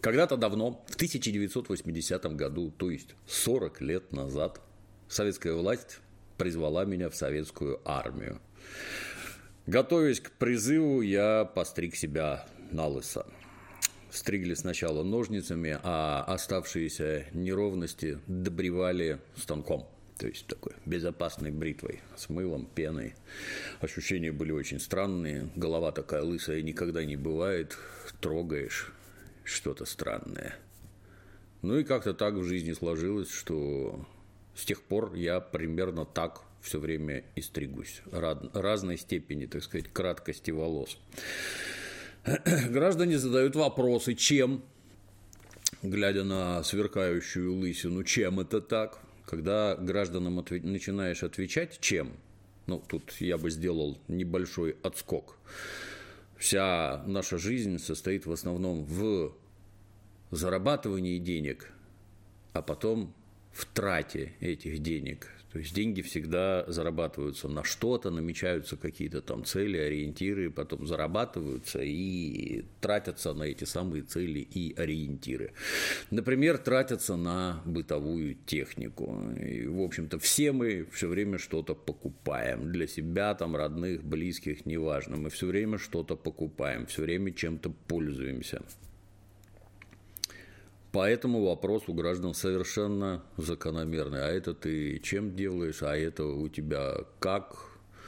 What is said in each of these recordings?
Когда-то давно, в 1980 году, то есть 40 лет назад, советская власть призвала меня в советскую армию. Готовясь к призыву, я постриг себя налысо. Стригли сначала ножницами, а оставшиеся неровности добривали станком. То есть такой безопасной бритвой с мылом, пеной. Ощущения были очень странные. Голова такая лысая никогда не бывает. Трогаешь что-то странное. Ну и как-то так в жизни сложилось, что с тех пор я примерно так все время и стригусь. Разной степени, так сказать, краткости волос. Граждане задают вопросы, чем, глядя на сверкающую лысину, чем это так? Когда гражданам начинаешь отвечать, чем, ну, тут я бы сделал небольшой отскок. Вся наша жизнь состоит в основном в зарабатывании денег, а потом в трате этих денег. То есть деньги всегда зарабатываются на что-то, намечаются какие-то там цели, ориентиры, потом зарабатываются и тратятся на эти самые цели и ориентиры. Например, тратятся на бытовую технику. И, в общем-то, все мы все время что-то покупаем. Для себя, там, родных, близких, неважно. Мы все время что-то покупаем, все время чем-то пользуемся. Поэтому вопрос у граждан совершенно закономерный. А это ты чем делаешь, а это у тебя как?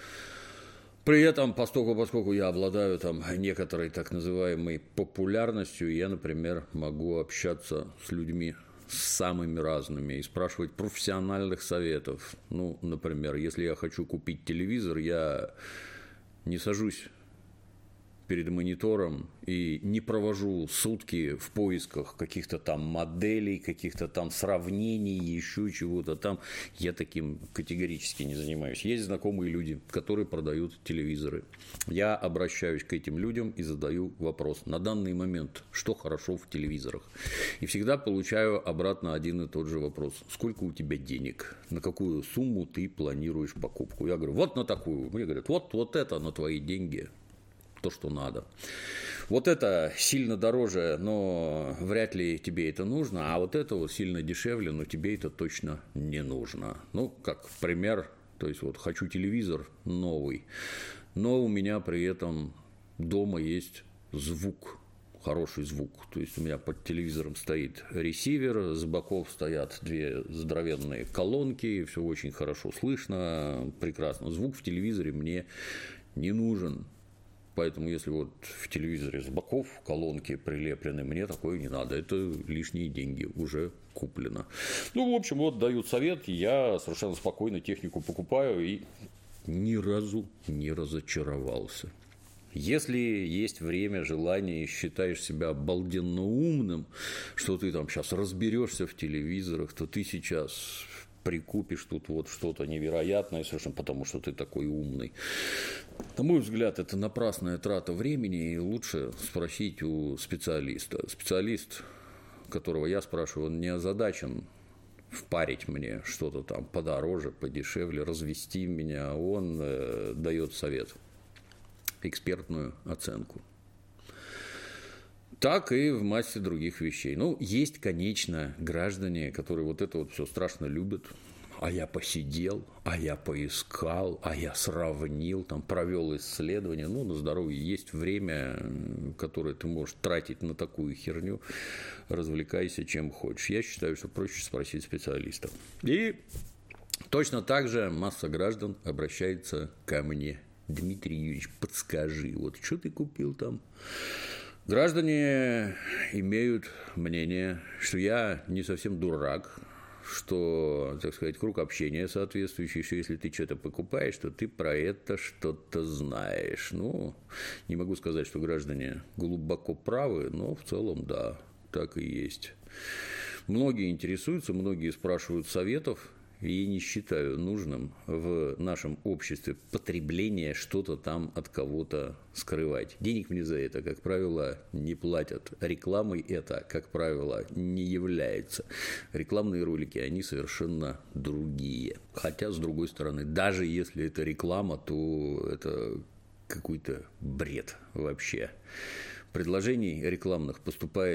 При этом, поскольку я обладаю там некоторой так называемой популярностью, я, например, могу общаться с людьми самыми разными и спрашивать профессиональных советов. Ну, например, если я хочу купить телевизор, я не сажусь перед монитором и не провожу сутки в поисках каких-то там моделей, каких-то там сравнений, еще чего-то там. Я таким категорически не занимаюсь. Есть знакомые люди, которые продают телевизоры. Я обращаюсь к этим людям и задаю вопрос. На данный момент, что хорошо в телевизорах? И всегда получаю обратно один и тот же вопрос. Сколько у тебя денег? На какую сумму ты планируешь покупку? Я говорю, вот на такую. Мне говорят, вот это на твои деньги. То, что надо. Вот это сильно дороже, но вряд ли тебе это нужно, а вот это вот сильно дешевле, но тебе это точно не нужно. Ну, как пример, то есть вот хочу телевизор новый, но у меня при этом дома есть звук, хороший звук. То есть у меня под телевизором стоит ресивер, с боков стоят две здоровенные колонки, все очень хорошо слышно, прекрасно. Звук в телевизоре мне не нужен. Поэтому, если вот в телевизоре с боков колонки прилеплены, мне такое не надо. Это лишние деньги, уже куплено. Ну, в общем, вот дают совет, я совершенно спокойно технику покупаю и ни разу не разочаровался. Если есть время, желание и считаешь себя обалденно умным, что ты там сейчас разберешься в телевизорах, то ты сейчас прикупишь тут вот что-то невероятное совершенно, потому что ты такой умный. На мой взгляд, это напрасная трата времени, и лучше спросить у специалиста. Специалист, которого я спрашиваю, он не озадачен впарить мне что-то там подороже, подешевле, развести меня, он дает совет, экспертную оценку. Так и в массе других вещей. Ну, есть, конечно, граждане, которые вот это вот все страшно любят. А я посидел, а я поискал, а я сравнил, там, провел исследование. Ну, на здоровье есть время, которое ты можешь тратить на такую херню. Развлекайся чем хочешь. Я считаю, что проще спросить специалиста. И точно так же масса граждан обращается ко мне. Дмитрий Юрьевич, подскажи, вот что ты купил там? Граждане имеют мнение, что я не совсем дурак, что, так сказать, круг общения соответствующий, что если ты что-то покупаешь, то ты про это что-то знаешь. Ну, не могу сказать, что граждане глубоко правы, но в целом, да, так и есть. Многие интересуются, многие спрашивают советов, и я не считаю нужным в нашем обществе потребление что-то там от кого-то скрывать. Денег мне за это, как правило, не платят. Рекламой это, как правило, не является. Рекламные ролики, они совершенно другие. Хотя, с другой стороны, даже если это реклама, то это какой-то бред вообще. Предложений рекламных поступает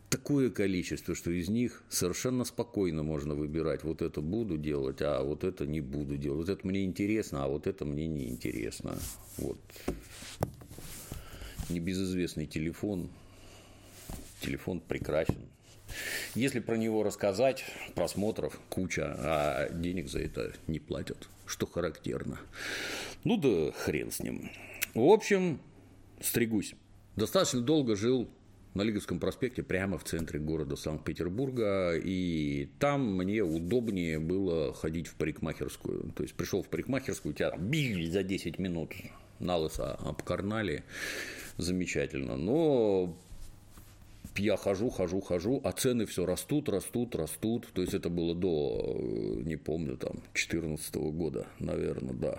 такое количество, что из них совершенно спокойно можно выбирать. Вот это буду делать, а вот это не буду делать. Вот это мне интересно, а вот это мне не интересно. Вот. Небезызвестный телефон. Телефон прекрасен. Если про него рассказать, просмотров куча, а денег за это не платят, что характерно. Ну да хрен с ним. В общем, стригусь. Достаточно долго жил на Лиговском проспекте, прямо в центре города Санкт-Петербурга, и там мне удобнее было ходить в парикмахерскую. То есть пришел в парикмахерскую, тебя там за 10 минут на лысо обкарнали, замечательно. Но я хожу, а цены все растут. То есть это было до, не помню, там 2014 года, наверное, да.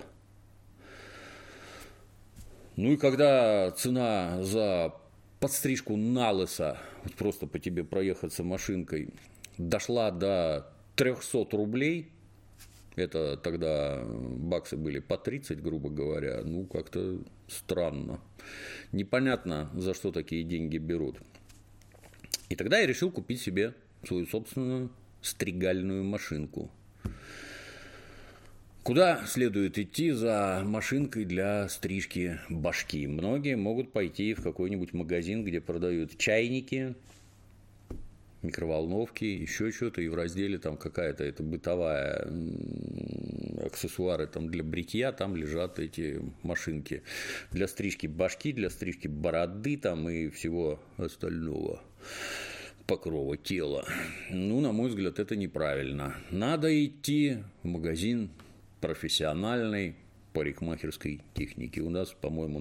Ну и когда цена за подстрижку на лысо, вот просто по тебе проехаться машинкой, дошла до 300 рублей, это тогда баксы были по 30, грубо говоря, ну как-то странно. Непонятно, за что такие деньги берут. И тогда я решил купить себе свою собственную стригальную машинку. Куда следует идти за машинкой для стрижки башки? Многие могут пойти в какой-нибудь магазин, где продают чайники, микроволновки, еще что-то, и в разделе там какая-то это бытовая аксессуары там для бритья, там лежат эти машинки для стрижки башки, для стрижки бороды там и всего остального покрова тела. Ну, на мой взгляд, это неправильно. Надо идти в магазин профессиональной парикмахерской техники. У нас, по-моему,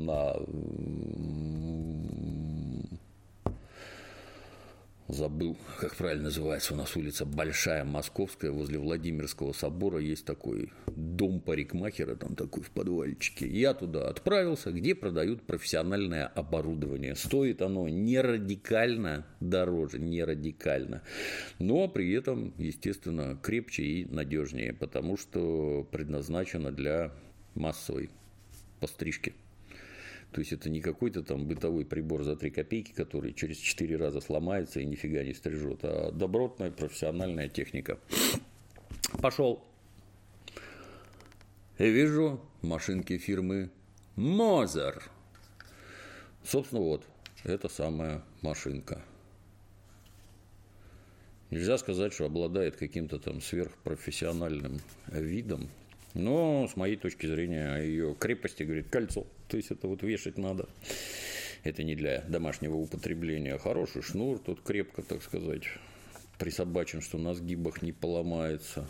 забыл, как правильно называется, у нас улица Большая Московская, возле Владимирского собора есть такой дом парикмахера, там такой в подвальчике. Я туда отправился, где продают профессиональное оборудование. Стоит оно не радикально дороже, но при этом, естественно, крепче и надежнее, потому что предназначено для массовой пострижки. То есть это не какой-то там бытовой прибор за 3 копейки, который через 4 раза сломается и нифига не стрижет, а добротная профессиональная техника. Пошел. И вижу машинки фирмы Мозер. Собственно, вот, это самая машинка. Нельзя сказать, что обладает каким-то там сверхпрофессиональным видом. Но, с моей точки зрения, о ее крепости говорит кольцо. То есть это вот вешать надо. Это не для домашнего употребления. Хороший шнур, тут крепко, так сказать, присобачен, что на сгибах не поломается.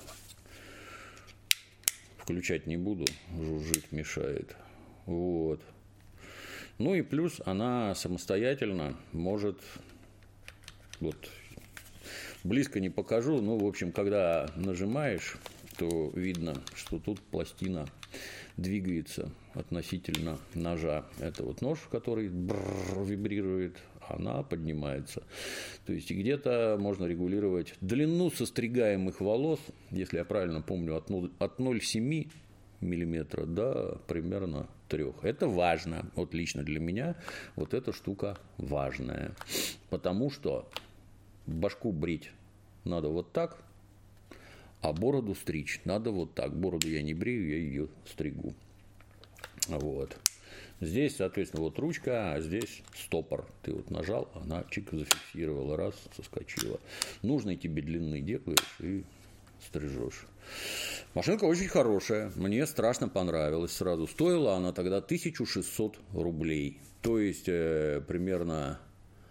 Включать не буду, жужжит, мешает. Вот. Ну и плюс она самостоятельно может, вот, близко не покажу, но, в общем, когда нажимаешь, то видно, что тут пластина двигается относительно ножа. Это вот нож, который вибрирует, она поднимается. То есть где-то можно регулировать длину состригаемых волос, если я правильно помню, от 0,7 миллиметра до примерно 3. Это важно. Вот лично для меня вот эта штука важная. Потому что башку брить надо вот так, а бороду стричь надо вот так. Бороду я не брею, я ее стригу. Вот. Здесь, соответственно, вот ручка, а здесь стопор. Ты вот нажал, она чик зафиксировала, раз, соскочила. Нужной тебе длины делаешь и стрижешь. Машинка очень хорошая, мне страшно понравилась сразу. Стоила она тогда 1600 рублей. То есть, примерно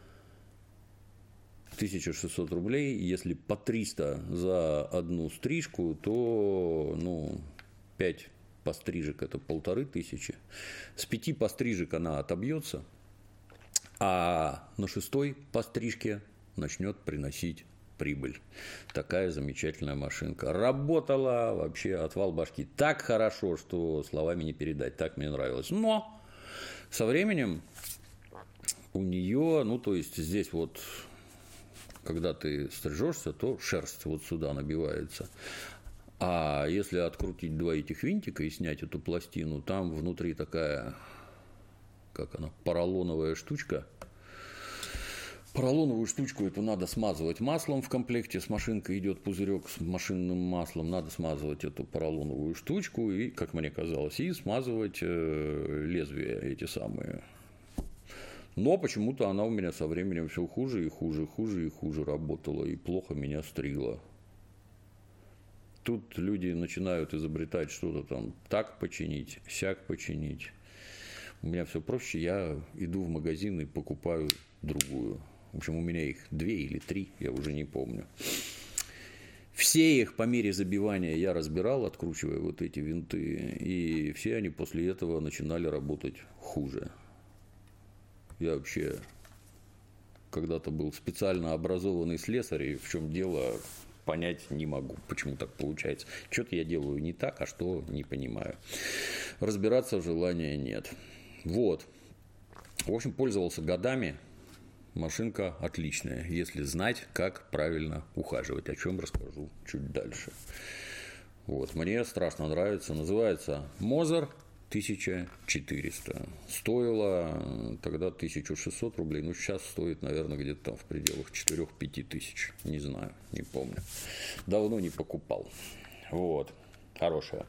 1600 рублей, если по 300 за одну стрижку, то, 5 пострижек – это 1500. С 5 пострижек она отобьется, а на 6-й пострижке начнет приносить прибыль. Такая замечательная машинка. Работала вообще отвал башки. Так хорошо, что словами не передать. Так мне нравилось. Но со временем у нее, то есть здесь вот, когда ты стрижешься, то шерсть вот сюда набивается. А если открутить 2 этих винтика и снять эту пластину, там внутри такая, поролоновая штучка. Поролоновую штучку эту надо смазывать маслом в комплекте. С машинкой идет пузырек с машинным маслом. Надо смазывать эту поролоновую штучку и, как мне казалось, и смазывать лезвия эти самые. Но почему-то она у меня со временем все хуже и хуже, хуже и хуже работала. И плохо меня стригла. Тут люди начинают изобретать что-то там, так починить, сяк починить. У меня все проще, я иду в магазин и покупаю другую. В общем, у меня их 2 или 3, я уже не помню. Все их по мере забивания я разбирал, откручивая вот эти винты, и все они после этого начинали работать хуже. Я вообще когда-то был специально образованный слесарь, и в чем дело, понять не могу, почему так получается. Что-то я делаю не так, а что не понимаю. Разбираться желания нет. Вот. В общем, пользовался годами. Машинка отличная, если знать, как правильно ухаживать, о чем расскажу чуть дальше. Вот. Мне страшно нравится. Называется Moser 1400. Стоило тогда 1600 рублей. Ну, сейчас стоит, наверное, где-то там в пределах 4-5 тысяч. Не знаю, не помню. Давно не покупал. Вот. Хорошая.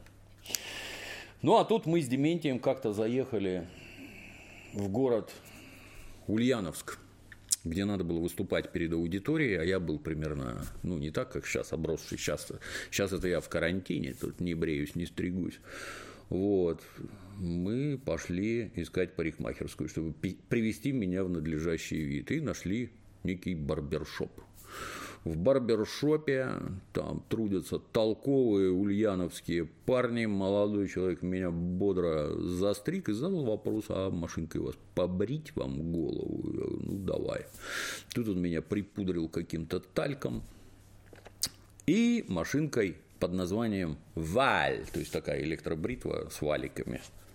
Ну, а тут мы с Дементием как-то заехали в город Ульяновск, где надо было выступать перед аудиторией, а я был примерно, ну, не так, как сейчас, обросший. Сейчас это я в карантине, тут не бреюсь, не стригусь. Вот. Мы пошли искать парикмахерскую, чтобы привести меня в надлежащий вид. И нашли некий барбершоп. В барбершопе там трудятся толковые ульяновские парни. Молодой человек меня бодро застриг и задал вопрос: а машинкой вас побрить вам голову? Я говорю: ну, давай. Тут он меня припудрил каким-то тальком и машинкой под названием Валь, то есть такая электробритва с валиками.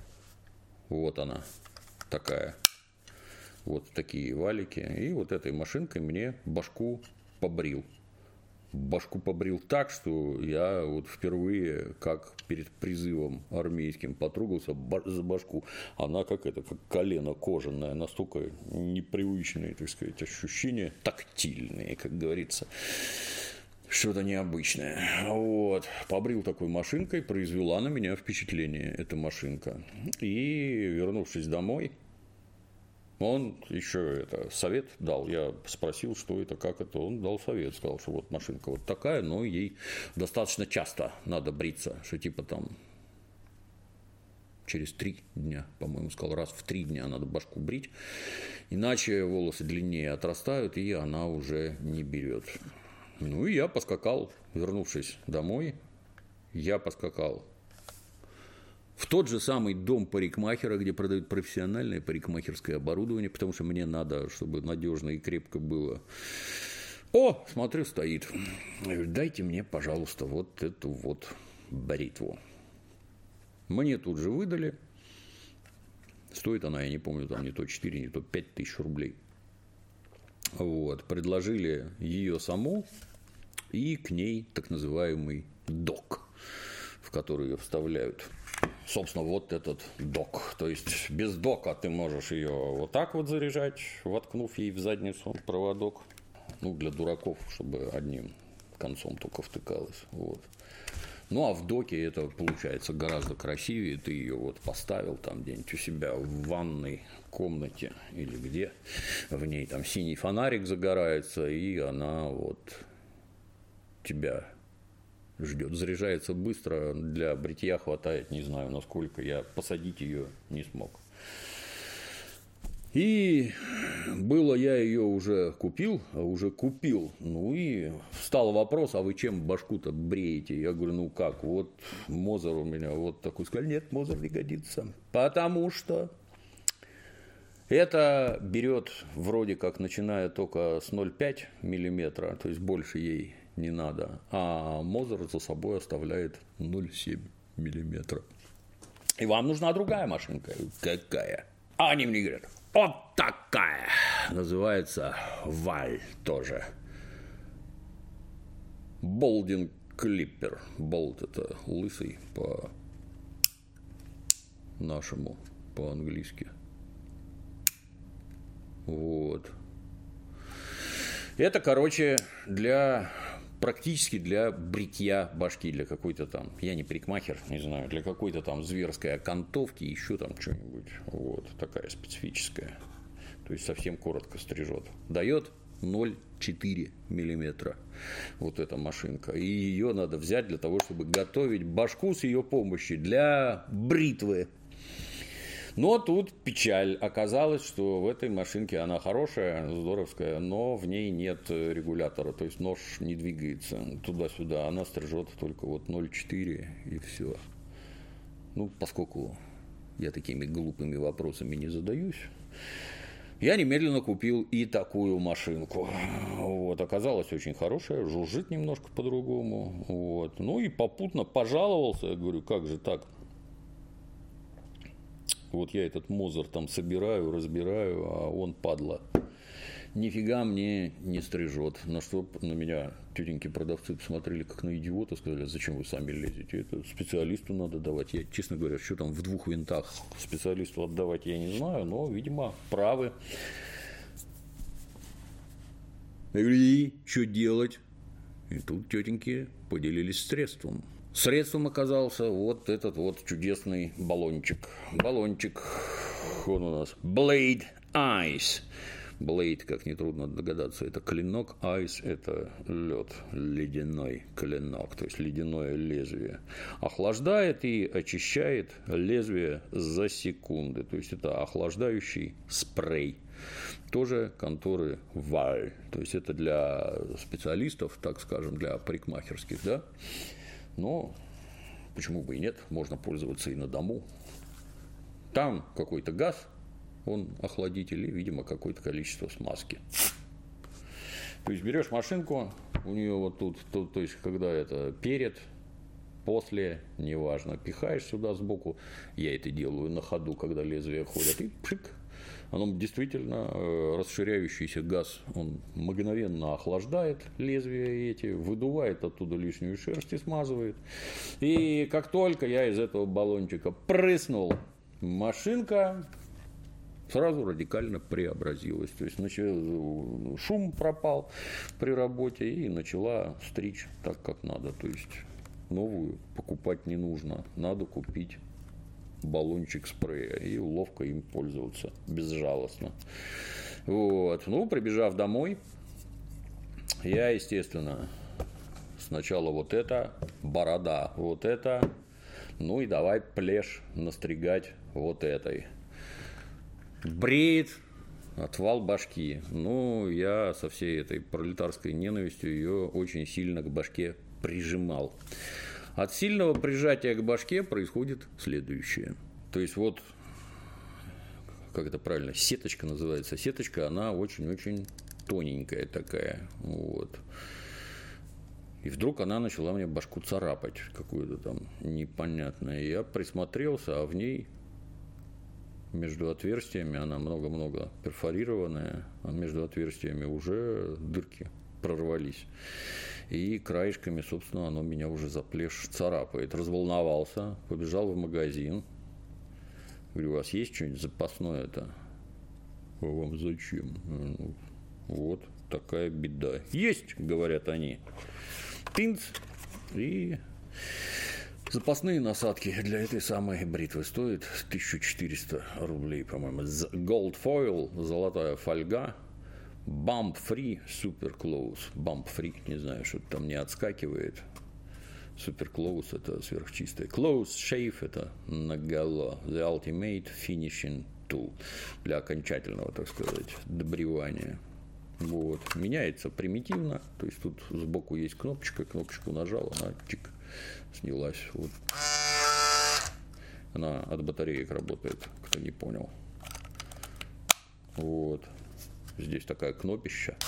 Вот она такая. Вот такие валики. И вот этой машинкой мне башку побрил. Башку побрил так, что я вот впервые, как перед призывом армейским, потрогался за башку. Она как колено кожаное, настолько непривычные, так сказать, ощущения, тактильные, как говорится. Что-то необычное. Вот. Побрил такой машинкой, произвела на меня впечатление эта машинка. И, вернувшись домой, он еще совет дал. Я спросил, что это, как это. Он дал совет, сказал, что вот машинка вот такая, но ей достаточно часто надо бриться, что типа там через 3 дня, по-моему, сказал, раз в 3 дня надо башку брить, иначе волосы длиннее отрастают, и она уже не берет. Ну и я поскакал, вернувшись домой, я поскакал в тот же самый дом парикмахера, где продают профессиональное парикмахерское оборудование, потому что мне надо, чтобы надежно и крепко было. О, смотрю, стоит. Я говорю: дайте мне, пожалуйста, вот эту вот бритву. Мне тут же выдали. Стоит она, я не помню, там не то 4, не то 5 тысяч рублей. Вот. Предложили ее саму и к ней так называемый док, в который ее вставляют. Собственно, вот этот док. То есть без дока ты можешь ее вот так вот заряжать, воткнув ей в задницу проводок. Ну, для дураков, чтобы одним концом только втыкалось. Вот. Ну, а в доке это получается гораздо красивее. Ты ее вот поставил там где-нибудь у себя в ванной комнате или где. В ней там синий фонарик загорается, и она вот тебя ждет. Заряжается быстро, для бритья хватает, не знаю насколько, я посадить ее не смог. И было, я ее уже купил. Ну и встал вопрос: а вы чем башку-то бреете? Я говорю: ну как, вот Moser у меня вот такой. Сказали: нет, Moser не годится, потому что это берет вроде как, начиная только с 0,5 миллиметра, то есть больше ей не надо, а Moser за собой оставляет 0,7 миллиметра. И вам нужна другая машинка. Какая? А они мне говорят: вот такая. Называется Валь тоже. Болдинг Клиппер. Болт — это лысый по-нашему, по-английски. Вот. Это, короче, практически для бритья башки, для какой-то там, я не парикмахер, не знаю, для какой-то там зверской окантовки, еще там что-нибудь. Вот, такая специфическая. То есть совсем коротко стрижет. Дает 0,4 миллиметра вот эта машинка. И ее надо взять для того, чтобы готовить башку с ее помощью для бритвы. Но тут печаль. Оказалось, что в этой машинке она хорошая, здоровская, но в ней нет регулятора. То есть нож не двигается туда-сюда. Она стрижет только вот 0,4 и все. Ну, поскольку я такими глупыми вопросами не задаюсь, я немедленно купил и такую машинку. Вот, оказалась очень хорошая, жужжит немножко по-другому. Вот. Ну и попутно пожаловался. Я говорю, как же так? Вот я этот Мозер там собираю, разбираю, а он, падла, нифига мне не стрижет. На что на меня тетеньки-продавцы посмотрели как на идиота, сказали, зачем вы сами лезете, это специалисту надо давать. Я, честно говоря, что там в 2 винтах специалисту отдавать, я не знаю, но, видимо, правы. Я говорю, и что делать? И тут тетеньки поделились средством. Средством оказался вот этот вот чудесный баллончик. Баллончик, он у нас Blade Ice. Blade, как нетрудно догадаться, это клинок, Ice – это лед, ледяной клинок, то есть ледяное лезвие. Охлаждает и очищает лезвие за секунды, то есть это охлаждающий спрей. Тоже конторы Валь, то есть это для специалистов, так скажем, для парикмахерских, да. Но почему бы и нет, можно пользоваться и на дому. Там какой-то газ, он охладитель и, видимо, какое-то количество смазки. То есть берешь машинку, у нее вот тут, то есть когда это перед, после, неважно, пихаешь сюда сбоку, я это делаю на ходу, когда лезвия ходят, и пшик. Оно действительно, расширяющийся газ, он мгновенно охлаждает лезвия эти, выдувает оттуда лишнюю шерсть и смазывает. И как только я из этого баллончика прыснул, машинка сразу радикально преобразилась. То есть шум пропал при работе и начала стричь так, как надо. То есть новую покупать не нужно, надо купить баллончик спрея и ловко им пользоваться безжалостно. Вот. Ну, прибежав домой, я, естественно, сначала вот это, борода вот это, ну и давай плешь настригать вот этой. Бреет, отвал башки. Ну, я со всей этой пролетарской ненавистью ее очень сильно к башке прижимал. От сильного прижатия к башке происходит следующее. То есть вот, как это правильно, сеточка называется. Сеточка, она очень-очень тоненькая такая. Вот. И вдруг она начала мне башку царапать, какую-то там непонятную. Я присмотрелся, а в ней между отверстиями, она много-много перфорированная, а между отверстиями уже дырки прорвались. И краешками, собственно, оно меня уже за плешь царапает. Разволновался, побежал в магазин. Говорю, у вас есть что-нибудь запасное-то? А вам зачем? Вот такая беда. Есть, говорят они. Тынц. И запасные насадки для этой самой бритвы стоят 1400 рублей, по-моему. Gold foil, золотая фольга. Bump Free Super Close. Bump Free, не знаю, что-то там не отскакивает. Super Close – это сверхчистая. Close Shave – это наголо. The Ultimate Finishing Tool. Для окончательного, так сказать, добривания. Вот. Меняется примитивно. То есть тут сбоку есть кнопочка. Кнопочку нажал, она чик, снялась. Вот. Она от батареек работает, кто не понял. Вот. Здесь такая кнопища.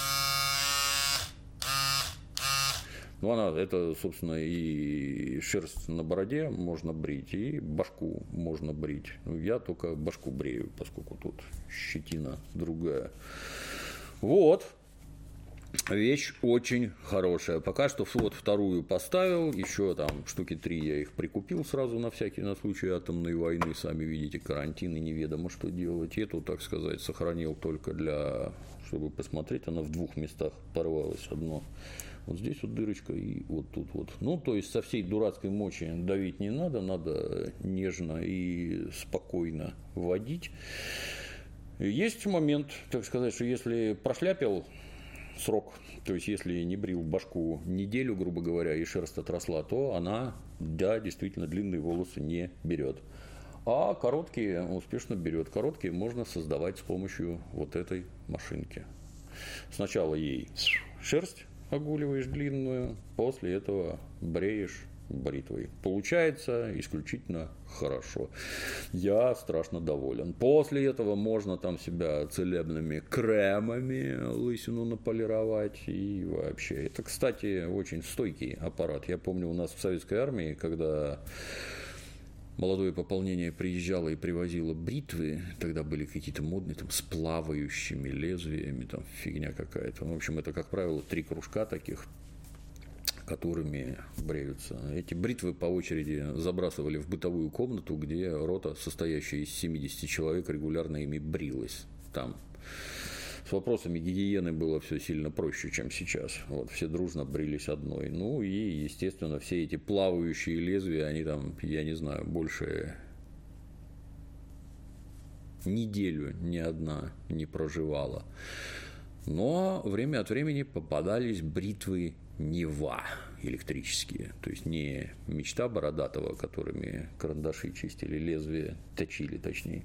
Ну, это, собственно, и шерсть на бороде можно брить, и башку можно брить. Ну, я только башку брею, поскольку тут щетина другая. Вот. Вещь очень хорошая. Пока что вот вторую поставил, еще там штуки 3 я их прикупил сразу на случай атомной войны. Сами видите, карантин и неведомо, что делать. Эту, так сказать, сохранил только чтобы посмотреть. Она в 2 местах порвалась. Одно вот здесь вот дырочка и вот тут вот. Ну, то есть со всей дурацкой мочи давить не надо, надо нежно и спокойно водить. Есть момент, так сказать, что если прошляпил срок, то есть если не брил башку неделю, грубо говоря, и шерсть отросла, то она, да, действительно длинные волосы не берет. А короткие успешно берет. Короткие можно создавать с помощью вот этой машинки. Сначала ей шерсть огуливаешь длинную, после этого бреешь бритвой. Получается исключительно хорошо. Я страшно доволен. После этого можно там себя целебными кремами лысину наполировать и вообще. Это, кстати, очень стойкий аппарат. Я помню, у нас в советской армии, когда молодое пополнение приезжало и привозило бритвы, тогда были какие-то модные там с плавающими лезвиями, там фигня какая-то. В общем, это, как правило, 3 кружка таких, которыми бреются. Эти бритвы по очереди забрасывали в бытовую комнату, где рота, состоящая из 70 человек, регулярно ими брилась. Там с вопросами гигиены было все сильно проще, чем сейчас. Вот, все дружно брились одной. Ну и, естественно, все эти плавающие лезвия, они там, я не знаю, больше неделю ни одна не проживала. Но время от времени попадались бритвы Нева электрические, то есть не мечта Бородатого, которыми карандаши чистили, лезвие точили точнее,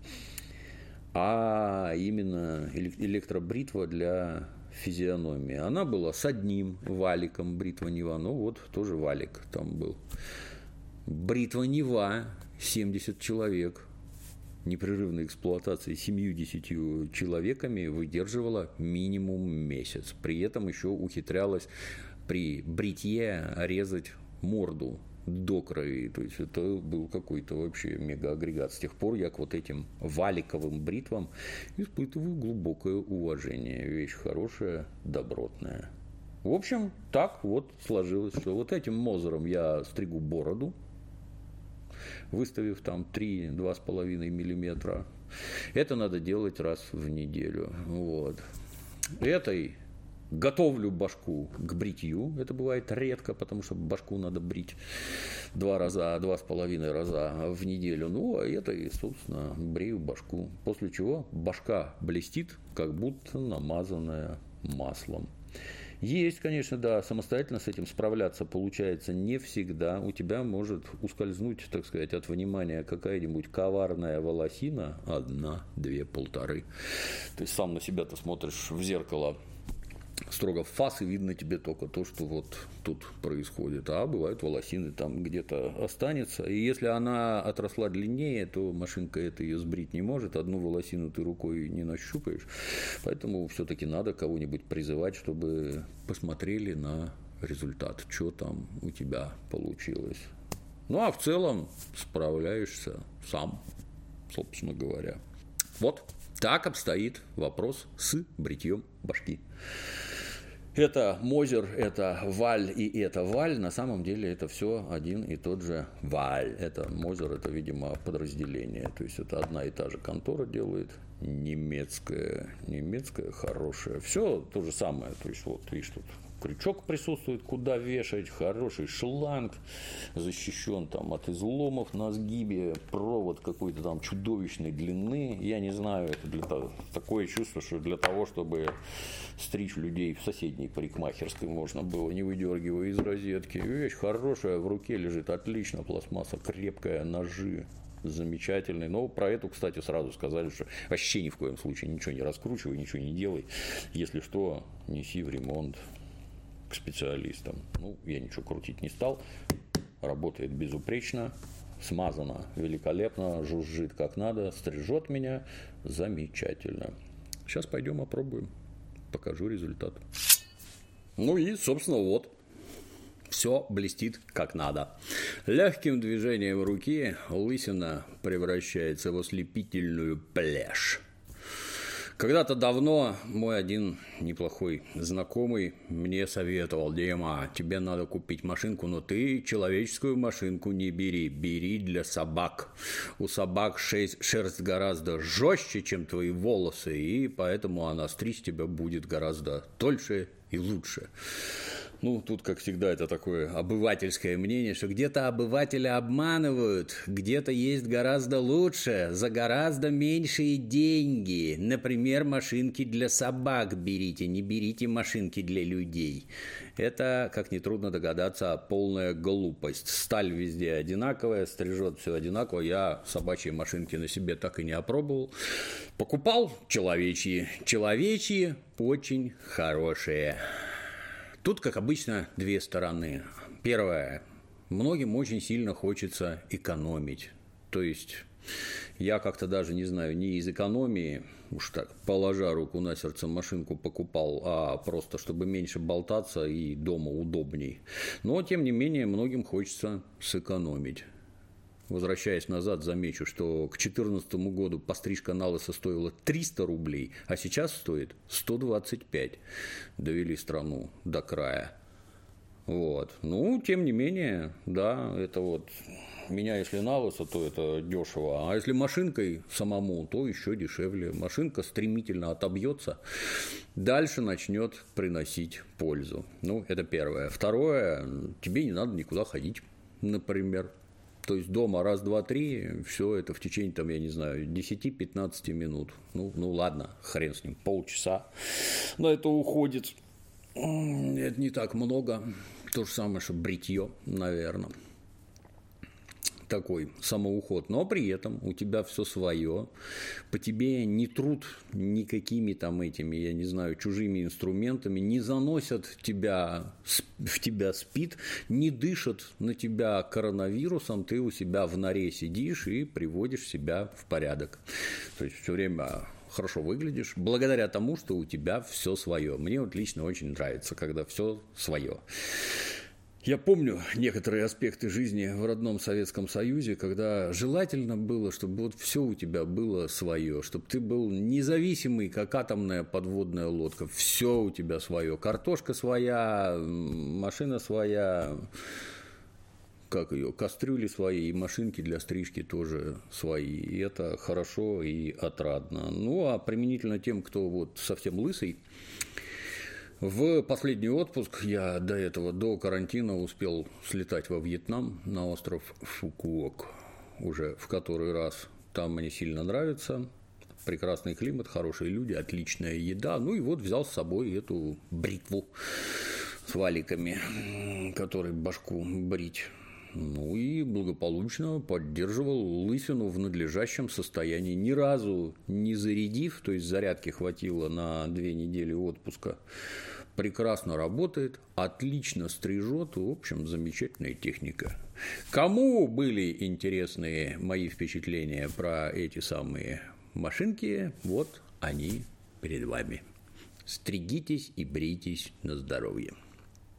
а именно электробритва для физиономии. Она была с одним валиком, бритва Нева, ну вот тоже валик там был. Бритва Нева, 70 человек, непрерывной эксплуатации 70 человеками выдерживала минимум месяц. При этом еще ухитрялась при бритье резать морду до крови. То есть это был какой-то вообще мегаагрегат. С тех пор я к вот этим валиковым бритвам испытываю глубокое уважение. Вещь хорошая, добротная. В общем, так вот сложилось, что вот этим мозером я стригу бороду, выставив там 3-2,5 миллиметра. Это надо делать раз в неделю. Вот. Этой готовлю башку к бритью. Это бывает редко, потому что башку надо брить 2,5 раза в неделю. Ну, а этой, собственно, брею башку. После чего башка блестит, как будто намазанная маслом. Есть, конечно, да, самостоятельно с этим справляться получается не всегда. У тебя может ускользнуть, так сказать, от внимания какая-нибудь коварная волосина, 1, 2, 1,5. Ты сам на себя-то смотришь в зеркало строго в фас, и видно тебе только то, что вот тут происходит. А бывают волосины, там где-то останется. И если она отросла длиннее, то машинка это ее сбрить не может. Одну волосину ты рукой не нащупаешь. Поэтому все-таки надо кого-нибудь призывать, чтобы посмотрели на результат, что там у тебя получилось. Ну, а в целом справляешься сам, собственно говоря. Вот так обстоит вопрос с бритьем башки. Это Мозер, это Валь и это Валь. На самом деле это все один и тот же Валь. Это Мозер, это, видимо, подразделение. То есть это одна и та же контора делает. Немецкая хорошая. Все то же самое. То есть вот видишь, тут крючок присутствует, куда вешать, хороший шланг, защищен там от изломов на сгибе, провод какой-то там чудовищной длины. Я не знаю, это такое чувство, что для того, чтобы стричь людей в соседней парикмахерской можно было, не выдергивая из розетки. Вещь хорошая, в руке лежит отлично, пластмасса крепкая, ножи замечательный. Но про эту, кстати, сразу сказали, что вообще ни в коем случае ничего не раскручивай, ничего не делай. Если что, неси в ремонт к специалистам. Ну, я ничего крутить не стал. Работает безупречно, смазано великолепно, жужжит как надо, стрижет меня замечательно. Сейчас пойдем опробуем, покажу результат. Ну и, собственно, вот. Все блестит как надо. Легким движением руки лысина превращается в ослепительную плешь. Когда-то давно мой один неплохой знакомый мне советовал: Дима, тебе надо купить машинку, но ты человеческую машинку не бери, бери для собак. У собак шерсть гораздо жестче, чем твои волосы, и поэтому она стричь тебя будет гораздо дольше и лучше. Ну, тут, как всегда, это такое обывательское мнение, что где-то обывателя обманывают, где-то есть гораздо лучше, за гораздо меньшие деньги. Например, машинки для собак берите, не берите машинки для людей. Это, как нетрудно догадаться, полная глупость. Сталь везде одинаковая, стрижет все одинаково. Я собачьи машинки на себе так и не опробовал. Покупал человечьи. Человечьи очень хорошие. Тут, как обычно, две стороны. Первое. Многим очень сильно хочется экономить. То есть, я как-то даже, не знаю, не из экономии, уж так, положа руку на сердце, машинку покупал, а просто, чтобы меньше болтаться и дома удобней. Но, тем не менее, многим хочется сэкономить. Возвращаясь назад, замечу, что к 2014 году пострижка на лысо стоила 300 рублей, а сейчас стоит 125. Довели страну до края. Вот. Ну, тем не менее, да, это вот меня, если на лысо, то это дешево, а если машинкой самому, то еще дешевле. Машинка стремительно отобьется, дальше начнет приносить пользу. Ну, это первое. Второе, тебе не надо никуда ходить, например. То есть дома раз, два, три, все это в течение, там, я не знаю, 10-15 минут. Ну ладно, хрен с ним, полчаса. Но это уходит. Это не так много. То же самое, что бритье, наверное. Такой самоуход, но при этом у тебя все свое, по тебе не трут никакими там этими, я не знаю, чужими инструментами, не заносят тебя, в тебя спид, не дышат на тебя коронавирусом, ты у себя в норе сидишь и приводишь себя в порядок. То есть все время хорошо выглядишь, благодаря тому, что у тебя все свое. Мне вот лично очень нравится, когда все свое. Я помню некоторые аспекты жизни в родном Советском Союзе, когда желательно было, чтобы вот все у тебя было свое, чтобы ты был независимый, как атомная подводная лодка. Все у тебя свое. Картошка своя, машина своя, как ее, кастрюли свои, и машинки для стрижки тоже свои. И это хорошо и отрадно. Ну, а применительно тем, кто вот совсем лысый, в последний отпуск я до этого, до карантина, успел слетать во Вьетнам на остров Фукуок уже в который раз. Там мне сильно нравится. Прекрасный климат, хорошие люди, отличная еда. Ну и вот взял с собой эту бритву с валиками, которой башку брить. Ну и благополучно поддерживал лысину в надлежащем состоянии, ни разу не зарядив, то есть зарядки хватило на 2 недели отпуска. Прекрасно работает, отлично стрижет, в общем, замечательная техника. Кому были интересны мои впечатления про эти самые машинки, вот они перед вами. Стригитесь и брейтесь на здоровье.